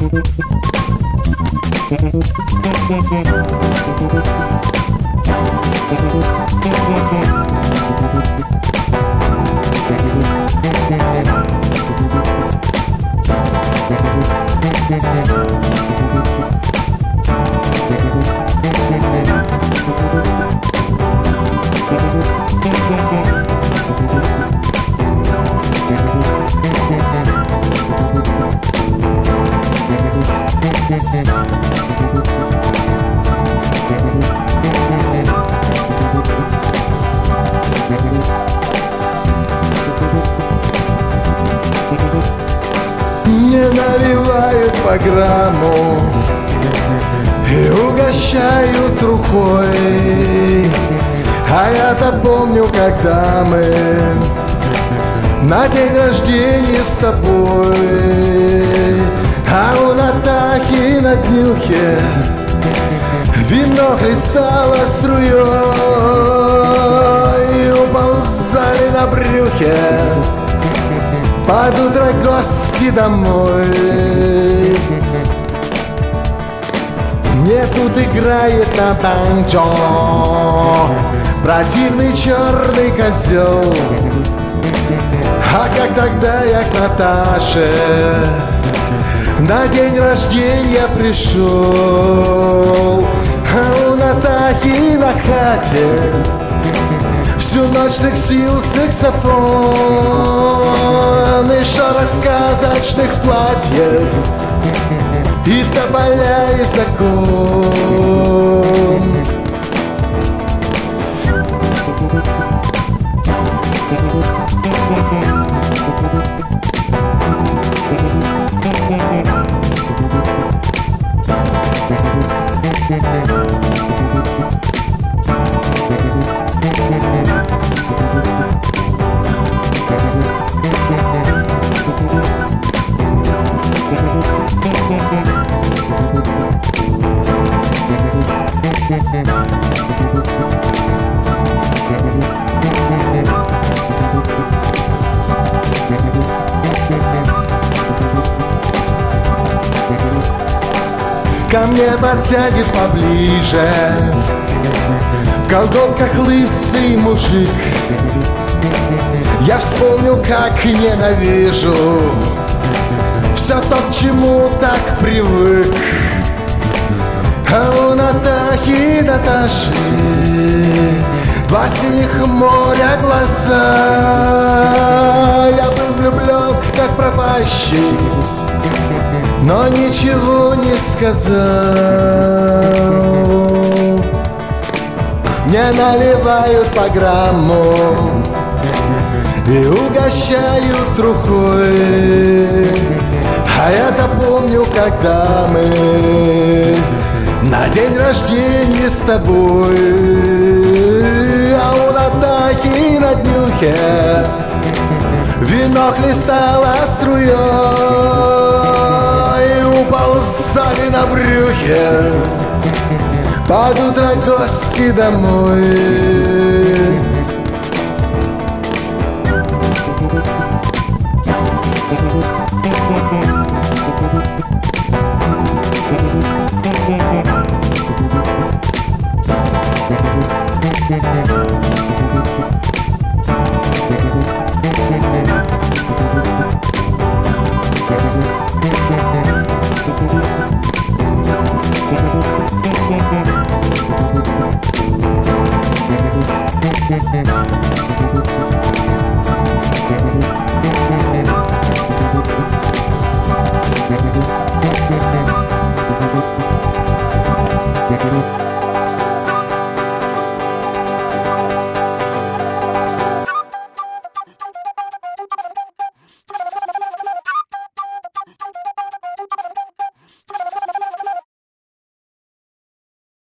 Мне наливают по грамму и угощают трухой. А я-то помню, когда мы на день рождения с тобой, а у Натахи на днюхе вино хлестало струей, и уползали на брюхе под утро гости домой. Мне тут играет на банджо противный черный козел. А как тогда я к Наташе на день рождения пришел, а у Натахи на хате всю ночь сексил саксофон и шорох сказочных платьев и тополя и закон. Ко мне подсядет поближе в колготках лысый мужик. Я вспомнил, как ненавижу все то, к чему так привык. А у Натахи и Наташи два синих моря глаза. Я был влюблен, как пропащий, но ничего не сказал. Мне наливают по грамму и угощают трухой. А я-то помню, когда мы на день рождения с тобой, а у Натахи на днюхе вино хлестало струей, и уползали на брюхе под утро гости домой. Thank you.